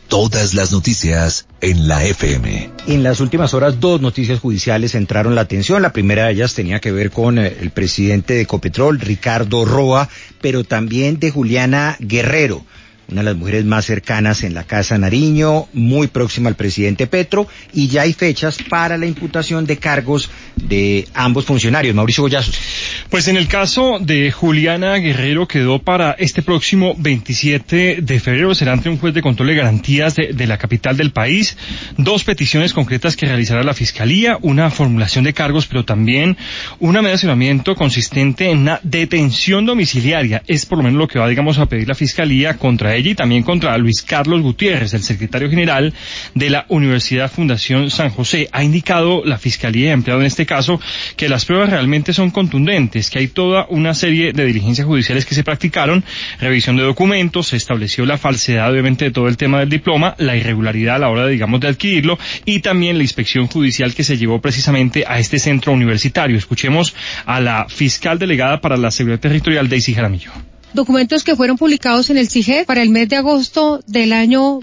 Todas las noticias en la FM. En las últimas horas, 2 noticias judiciales centraron la atención. La primera de ellas tenía que ver con el presidente de Ecopetrol, Ricardo Roa, pero también de Juliana Guerrero, una de las mujeres más cercanas en la Casa Nariño, muy próxima al presidente Petro, y ya hay fechas para la imputación de cargos de ambos funcionarios. Mauricio Goyazos. Pues en el caso de Juliana Guerrero quedó para este próximo 27 de febrero, será ante un juez de control de garantías de la capital del país, 2 peticiones concretas que realizará la Fiscalía, una formulación de cargos, pero también un amenazamiento consistente en una detención domiciliaria. Es por lo menos lo que va, digamos, a pedir la Fiscalía contra ella y también contra Luis Carlos Gutiérrez, el secretario general de la Universidad Fundación San José. Ha indicado la Fiscalía, empleado en este caso, que las pruebas realmente son contundentes, que hay toda una serie de diligencias judiciales que se practicaron, revisión de documentos, se estableció la falsedad obviamente de todo el tema del diploma, la irregularidad a la hora, digamos, de adquirirlo, y también la inspección judicial que se llevó precisamente a este centro universitario. Escuchemos a la fiscal delegada para la Seguridad Territorial, Daisy Jaramillo. Documentos que fueron publicados en el CIGED para el mes de agosto del año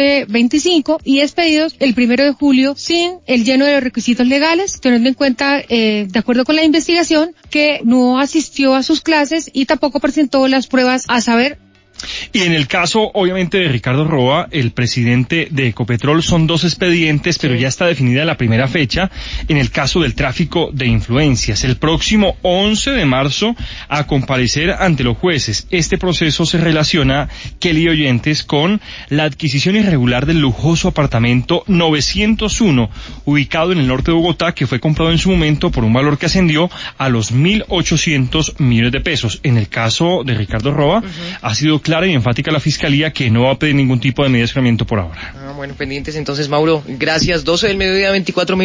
2025 y expedidos el 1 de julio sin el lleno de los requisitos legales, teniendo en cuenta, de acuerdo con la investigación, que no asistió a sus clases y tampoco presentó las pruebas a saber. Y en el caso, obviamente, de Ricardo Roa, el presidente de Ecopetrol, son 2 expedientes, pero ya está definida la primera fecha en el caso del tráfico de influencias. El próximo 11 de marzo a comparecer ante los jueces. Este proceso se relaciona, Kelly Oyentes, con la adquisición irregular del lujoso apartamento 901, ubicado en el norte de Bogotá, que fue comprado en su momento por un valor que ascendió a los 1.800 millones de pesos. En el caso de Ricardo Roa, ha sido clara y enfática la Fiscalía que no va a pedir ningún tipo de medida de escalamiento por ahora. Bueno, pendientes entonces, Mauro. Gracias. 12 del mediodía, 24 minutos.